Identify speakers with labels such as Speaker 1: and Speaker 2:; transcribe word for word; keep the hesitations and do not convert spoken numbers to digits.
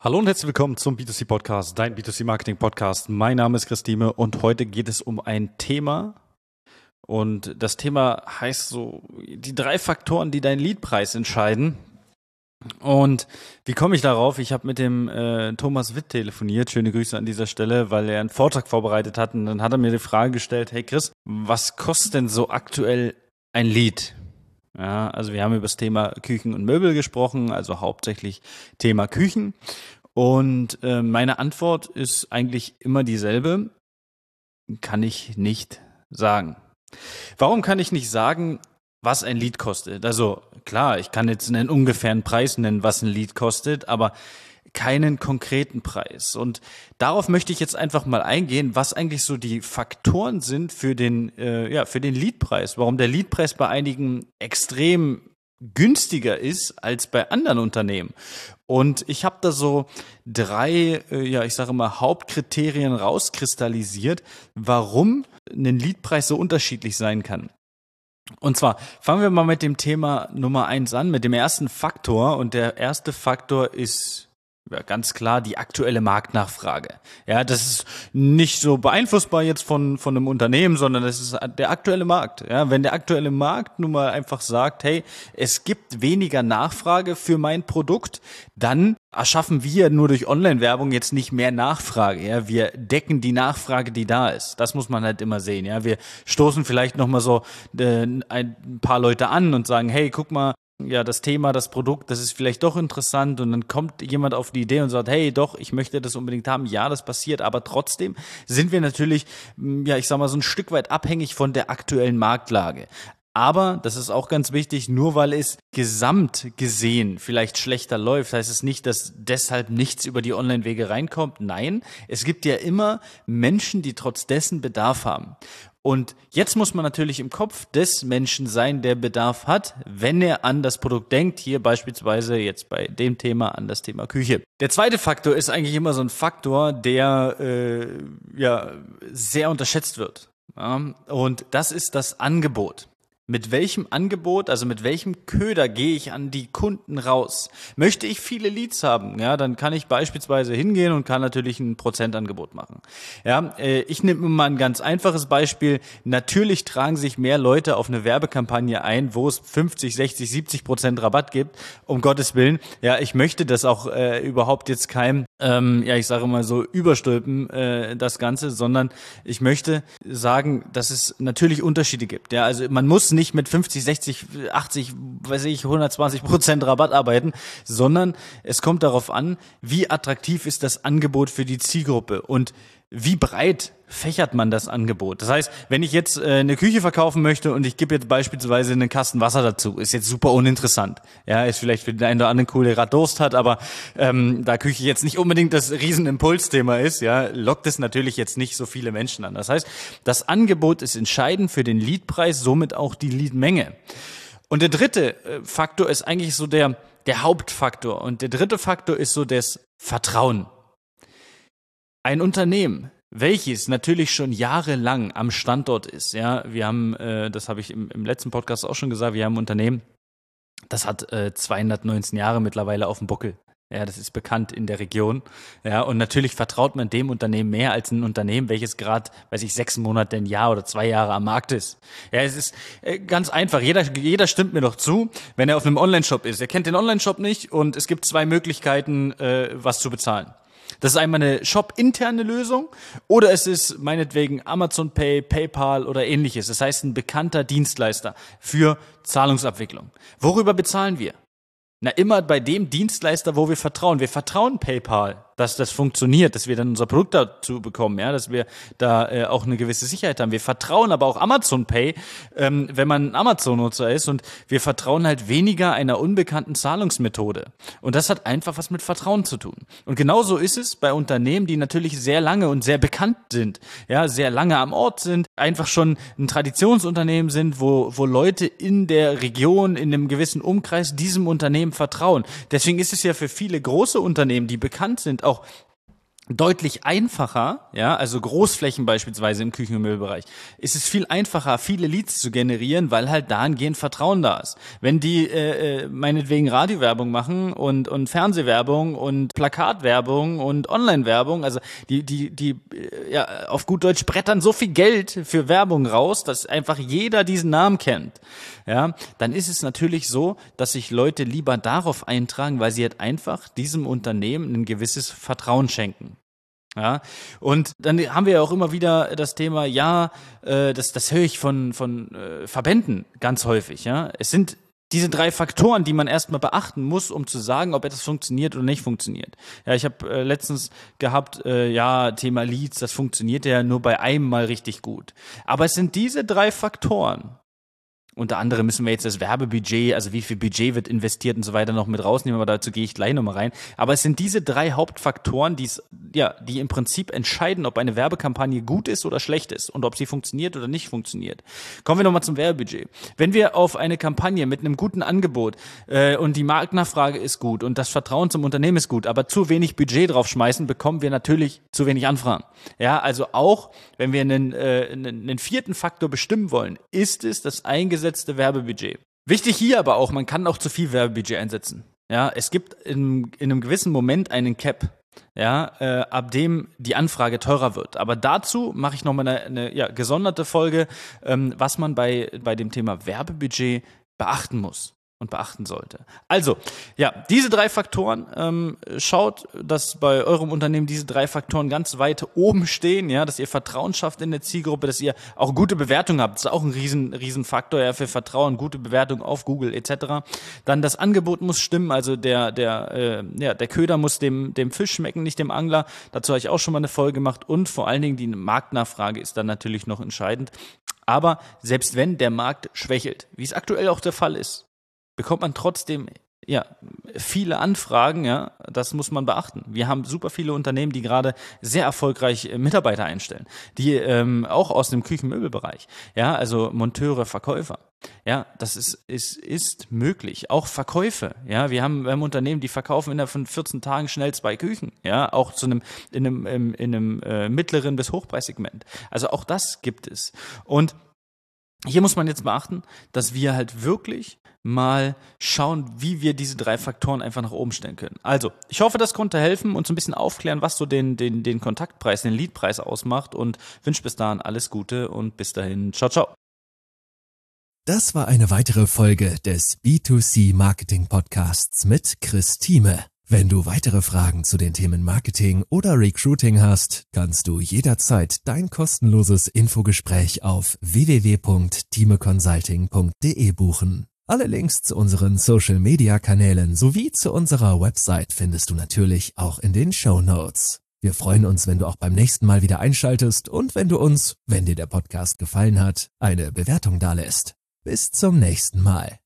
Speaker 1: Hallo und herzlich willkommen zum B zwei C Podcast, dein B zwei C Marketing Podcast. Mein Name ist Christine und heute geht es um ein Thema und das Thema heißt so die drei Faktoren, die deinen Leadpreis entscheiden. Und wie komme ich darauf? Ich habe mit dem äh, Thomas Witt telefoniert, schöne Grüße an dieser Stelle, weil er einen Vortrag vorbereitet hat und dann hat er mir die Frage gestellt, hey Chris, was kostet denn so aktuell ein Lead? Ja, also wir haben über das Thema Küchen und Möbel gesprochen, also hauptsächlich Thema Küchen. Und äh, meine Antwort ist eigentlich immer dieselbe, kann ich nicht sagen. Warum kann ich nicht sagen, was ein Lead kostet? Also klar, ich kann jetzt einen ungefähren Preis nennen, was ein Lead kostet, aber keinen konkreten Preis. Und darauf möchte ich jetzt einfach mal eingehen, was eigentlich so die Faktoren sind für den, äh, ja, für den Leadpreis. Warum der Leadpreis bei einigen extrem günstiger ist als bei anderen Unternehmen. Und ich habe da so drei, äh, ja, ich sage mal, Hauptkriterien rauskristallisiert, warum ein Leadpreis so unterschiedlich sein kann. Und zwar fangen wir mal mit dem Thema Nummer eins an, mit dem ersten Faktor. Und der erste Faktor ist ja, ganz klar die aktuelle Marktnachfrage. Ja, das ist nicht so beeinflussbar jetzt von von einem Unternehmen, sondern das ist der aktuelle Markt. Ja, wenn der aktuelle Markt nun mal einfach sagt, hey, es gibt weniger Nachfrage für mein Produkt, dann erschaffen wir nur durch Online-Werbung jetzt nicht mehr Nachfrage. Ja, wir decken die Nachfrage, die da ist. Das muss man halt immer sehen. Ja, wir stoßen vielleicht noch mal so äh, ein paar Leute an und sagen, hey, guck mal, ja, das Thema, das Produkt, das ist vielleicht doch interessant und dann kommt jemand auf die Idee und sagt, hey, doch, ich möchte das unbedingt haben. Ja, das passiert, aber trotzdem sind wir natürlich, ja, ich sag mal, so ein Stück weit abhängig von der aktuellen Marktlage. Aber, das ist auch ganz wichtig, nur weil es gesamt gesehen vielleicht schlechter läuft, heißt es nicht, dass deshalb nichts über die Online-Wege reinkommt. Nein, es gibt ja immer Menschen, die trotz dessen Bedarf haben. Und jetzt muss man natürlich im Kopf des Menschen sein, der Bedarf hat, wenn er an das Produkt denkt, hier beispielsweise jetzt bei dem Thema an das Thema Küche. Der zweite Faktor ist eigentlich immer so ein Faktor, der äh, ja sehr unterschätzt wird. Ja? Und das ist das Angebot. Mit welchem Angebot, also mit welchem Köder gehe ich an die Kunden raus? Möchte ich viele Leads haben, ja, dann kann ich beispielsweise hingehen und kann natürlich ein Prozentangebot machen. Ja, äh, ich nehme mal ein ganz einfaches Beispiel. Natürlich tragen sich mehr Leute auf eine Werbekampagne ein, wo es fünfzig, sechzig, siebzig Prozent Rabatt gibt, um Gottes Willen. Ja, ich möchte das auch äh, überhaupt jetzt keinem, ähm, ja, ich sage mal so, überstülpen, äh, das Ganze, sondern ich möchte sagen, dass es natürlich Unterschiede gibt. Ja, also man muss nicht nicht mit fünfzig, sechzig, achtzig, weiß ich, hundertzwanzig Prozent Rabatt arbeiten, sondern es kommt darauf an, wie attraktiv ist das Angebot für die Zielgruppe und wie breit fächert man das Angebot. Das heißt, wenn ich jetzt äh, eine Küche verkaufen möchte und ich gebe jetzt beispielsweise einen Kasten Wasser dazu, ist jetzt super uninteressant. Ja, ist vielleicht für den einen oder anderen cool, der gerade Durst hat, aber ähm, da Küche jetzt nicht unbedingt das Riesenimpulsthema ist, ja, lockt es natürlich jetzt nicht so viele Menschen an. Das heißt, das Angebot ist entscheidend für den Leadpreis, somit auch die Leadmenge. Und der dritte äh, Faktor ist eigentlich so der der Hauptfaktor. Und der dritte Faktor ist so das Vertrauen. Ein Unternehmen, welches natürlich schon jahrelang am Standort ist, ja, wir haben, äh, das habe ich im, im letzten Podcast auch schon gesagt, wir haben ein Unternehmen, das hat äh, zweihundertneunzehn Jahre mittlerweile auf dem Buckel. Ja, das ist bekannt in der Region. Ja, und natürlich vertraut man dem Unternehmen mehr als ein Unternehmen, welches gerade, weiß ich, sechs Monate, ein Jahr oder zwei Jahre am Markt ist. Ja, es ist äh, ganz einfach. Jeder, jeder stimmt mir doch zu, wenn er auf einem Online-Shop ist. Er kennt den Online-Shop nicht und es gibt zwei Möglichkeiten, äh, was zu bezahlen. Das ist einmal eine shop-interne Lösung oder es ist meinetwegen Amazon Pay, PayPal oder ähnliches. Das heißt, ein bekannter Dienstleister für Zahlungsabwicklung. Worüber bezahlen wir? Na, immer bei dem Dienstleister, wo wir vertrauen. Wir vertrauen PayPal, dass das funktioniert, dass wir dann unser Produkt dazu bekommen, ja, dass wir da äh, auch eine gewisse Sicherheit haben. Wir vertrauen aber auch Amazon Pay, ähm, wenn man ein Amazon-Nutzer ist, und wir vertrauen halt weniger einer unbekannten Zahlungsmethode. Und das hat einfach was mit Vertrauen zu tun. Und genauso ist es bei Unternehmen, die natürlich sehr lange und sehr bekannt sind, ja, sehr lange am Ort sind, einfach schon ein Traditionsunternehmen sind, wo wo Leute in der Region, in einem gewissen Umkreis diesem Unternehmen vertrauen. Deswegen ist es ja für viele große Unternehmen, die bekannt sind, auch deutlich einfacher, ja, also Großflächen beispielsweise im Küchen- und Möbelbereich, ist es viel einfacher, viele Leads zu generieren, weil halt dahingehend Vertrauen da ist. Wenn die äh, meinetwegen Radiowerbung machen und und Fernsehwerbung und Plakatwerbung und Online-Werbung, also die die die äh, ja auf gut Deutsch brettern so viel Geld für Werbung raus, dass einfach jeder diesen Namen kennt, ja, dann ist es natürlich so, dass sich Leute lieber darauf eintragen, weil sie halt einfach diesem Unternehmen ein gewisses Vertrauen schenken. Ja, und dann haben wir ja auch immer wieder das Thema, ja, äh, das, das höre ich von, von äh, Verbänden ganz häufig, ja. Es sind diese drei Faktoren, die man erstmal beachten muss, um zu sagen, ob etwas funktioniert oder nicht funktioniert. Ja, ich habe äh, letztens gehabt, äh, ja, Thema Leads, das funktioniert ja nur bei einem Mal richtig gut. Aber es sind diese drei Faktoren. Unter anderem müssen wir jetzt das Werbebudget, also wie viel Budget wird investiert und so weiter noch mit rausnehmen, aber dazu gehe ich gleich nochmal rein. Aber es sind diese drei Hauptfaktoren, die es, ja, die im Prinzip entscheiden, ob eine Werbekampagne gut ist oder schlecht ist und ob sie funktioniert oder nicht funktioniert. Kommen wir nochmal zum Werbebudget. Wenn wir auf eine Kampagne mit einem guten Angebot äh, und die Marktnachfrage ist gut und das Vertrauen zum Unternehmen ist gut, aber zu wenig Budget draufschmeißen, bekommen wir natürlich zu wenig Anfragen. Ja, also auch, wenn wir einen, äh, einen, einen vierten Faktor bestimmen wollen, ist es das eingesetzte Werbebudget. Wichtig hier aber auch, man kann auch zu viel Werbebudget einsetzen. Ja, es gibt in, in einem gewissen Moment einen Cap, ja, äh, ab dem die Anfrage teurer wird. Aber dazu mache ich nochmal eine, eine ja, gesonderte Folge, ähm, was man bei, bei dem Thema Werbebudget beachten muss und beachten sollte. Also, ja, diese drei Faktoren, ähm, schaut, dass bei eurem Unternehmen diese drei Faktoren ganz weit oben stehen, ja, dass ihr Vertrauen schafft in der Zielgruppe, dass ihr auch gute Bewertungen habt. Das ist auch ein riesen, riesen Faktor, ja, für Vertrauen, gute Bewertung auf Google et cetera. Dann das Angebot muss stimmen, also der, der, äh, ja, der Köder muss dem, dem Fisch schmecken, nicht dem Angler. Dazu habe ich auch schon mal eine Folge gemacht und vor allen Dingen die Marktnachfrage ist dann natürlich noch entscheidend. Aber selbst wenn der Markt schwächelt, wie es aktuell auch der Fall ist, bekommt man trotzdem ja viele Anfragen, ja, das muss man beachten. Wir haben super viele Unternehmen, die gerade sehr erfolgreich Mitarbeiter einstellen, die ähm, auch aus dem Küchenmöbelbereich, ja, also Monteure, Verkäufer. Ja, das ist, ist, ist möglich. Auch Verkäufe. Ja, wir haben, wir haben Unternehmen, die verkaufen innerhalb von vierzehn Tagen schnell zwei Küchen. Ja, auch zu einem, in einem, in einem äh, mittleren bis Hochpreissegment. Also auch das gibt es. Und hier muss man jetzt beachten, dass wir halt wirklich mal schauen, wie wir diese drei Faktoren einfach nach oben stellen können. Also, ich hoffe, das konnte helfen und so ein bisschen aufklären, was so den, den, den Kontaktpreis, den Leadpreis ausmacht und wünsche bis dahin alles Gute und bis dahin. Ciao, ciao.
Speaker 2: Das war eine weitere Folge des B zwei C Marketing Podcasts mit Chris Thieme. Wenn du weitere Fragen zu den Themen Marketing oder Recruiting hast, kannst du jederzeit dein kostenloses Infogespräch auf w w w punkt thieme consulting punkt d e buchen. Alle Links zu unseren Social-Media-Kanälen sowie zu unserer Website findest du natürlich auch in den Shownotes. Wir freuen uns, wenn du auch beim nächsten Mal wieder einschaltest und wenn du uns, wenn dir der Podcast gefallen hat, eine Bewertung dalässt. Bis zum nächsten Mal.